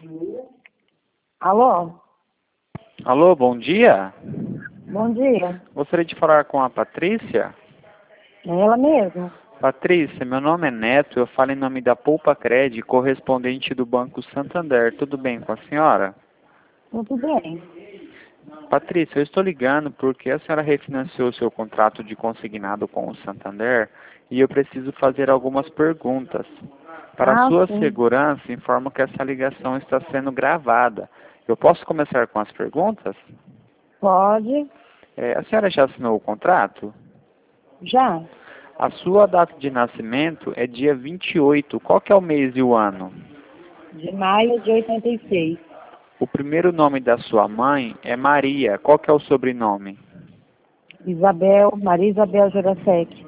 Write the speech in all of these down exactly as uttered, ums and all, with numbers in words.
Alô? Alô, bom dia. Bom dia. Gostaria de falar com a Patrícia. É ela mesma. Patrícia, meu nome é Neto, eu falo em nome da Poupa Cred, correspondente do Banco Santander. Tudo bem com a senhora? Tudo bem. Patrícia, eu estou ligando porque a senhora refinanciou seu contrato de consignado com o Santander e eu preciso fazer algumas perguntas. Para Ah, sua sim. segurança, informo que essa ligação está sendo gravada. Eu posso começar com as perguntas? Pode? É, a senhora já assinou o contrato? Já? A sua data de nascimento é dia vinte e oito. Qual que é o mês e o ano? De maio de oitenta e seis. O primeiro nome da sua mãe é Maria. Qual que é o sobrenome? Isabel, Maria Isabel Jurasek.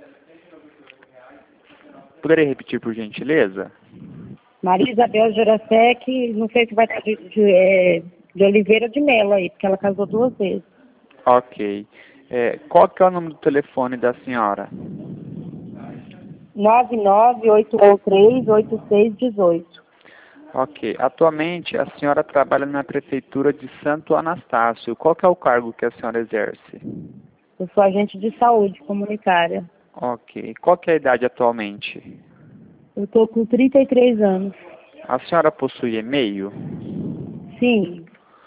Poderia repetir por gentileza? Maria Isabel Jurasek, não sei se vai estar de, de, é, de Oliveira de Mello aí, porque ela casou duas vezes. Ok. É, qual que é o número do telefone da senhora? nove nove oito três oito seis um oito. Ok. Atualmente, a senhora trabalha na Prefeitura de Santo Anastácio. Qual que é o cargo que a senhora exerce? Eu sou agente de saúde comunitária. Ok. Qual que é a idade atualmente? Eu estou com trinta e três anos. A senhora possui e-mail? Sim.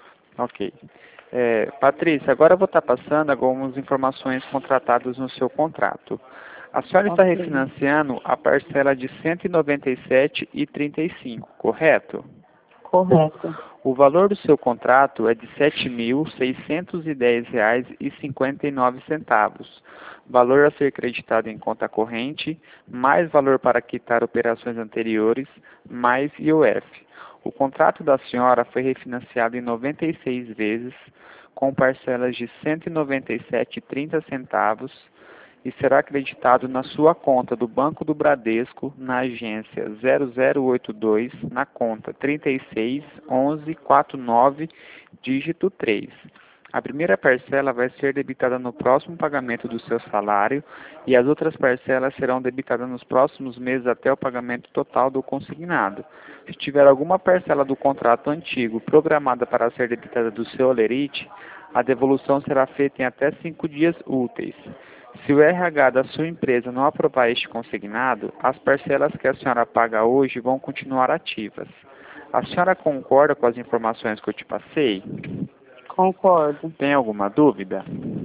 Ok. É, Patrícia, agora eu vou estar passando algumas informações contratadas no seu contrato. A senhora está Ok. refinanciando a parcela de cento e noventa e sete reais e trinta e cinco centavos, correto? Correto. O valor do seu contrato é de sete mil seiscentos e dez reais e cinquenta e nove centavos. Valor a ser creditado em conta corrente, mais valor para quitar operações anteriores, mais I O F. O contrato da senhora foi refinanciado em noventa e seis vezes, com parcelas de cento e noventa e sete reais e trinta centavos e será acreditado na sua conta do Banco do Bradesco, na agência zero zero oito dois, na conta trinta e seis, onze, quarenta e nove, dígito três. A primeira parcela vai ser debitada no próximo pagamento do seu salário e as outras parcelas serão debitadas nos próximos meses até o pagamento total do consignado. Se tiver alguma parcela do contrato antigo programada para ser debitada do seu holerite, a devolução será feita em até cinco dias úteis. Se o R H da sua empresa não aprovar este consignado, as parcelas que a senhora paga hoje vão continuar ativas. A senhora concorda com as informações que eu te passei? Concordo. Tem alguma dúvida?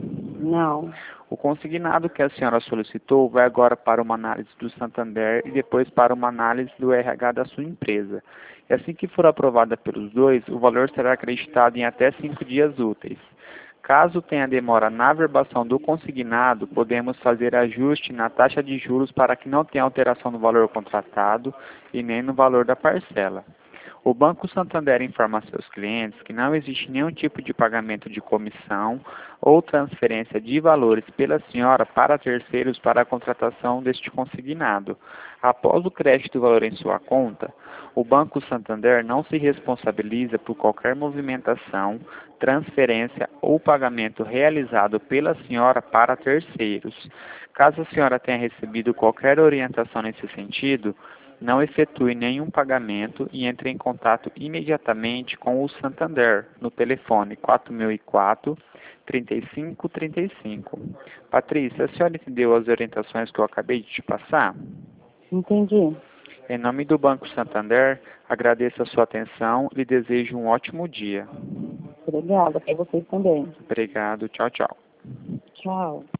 Não. O consignado que a senhora solicitou vai agora para uma análise do Santander e depois para uma análise do R H da sua empresa. E assim que for aprovada pelos dois, o valor será acreditado em até cinco dias úteis. Caso tenha demora na averbação do consignado, podemos fazer ajuste na taxa de juros para que não tenha alteração no valor contratado e nem no valor da parcela. O Banco Santander informa a seus clientes que não existe nenhum tipo de pagamento de comissão ou transferência de valores pela senhora para terceiros para a contratação deste consignado. Após o crédito do valor em sua conta, o Banco Santander não se responsabiliza por qualquer movimentação, transferência ou pagamento realizado pela senhora para terceiros. Caso a senhora tenha recebido qualquer orientação nesse sentido, não efetue nenhum pagamento e entre em contato imediatamente com o Santander no telefone quatro mil e quatro, trinta e cinco, trinta e cinco. Patrícia, a senhora entendeu as orientações que eu acabei de te passar? Entendi. Em nome do Banco Santander, agradeço a sua atenção e desejo um ótimo dia. Obrigada. Para vocês também. Obrigado. Tchau, tchau. Tchau.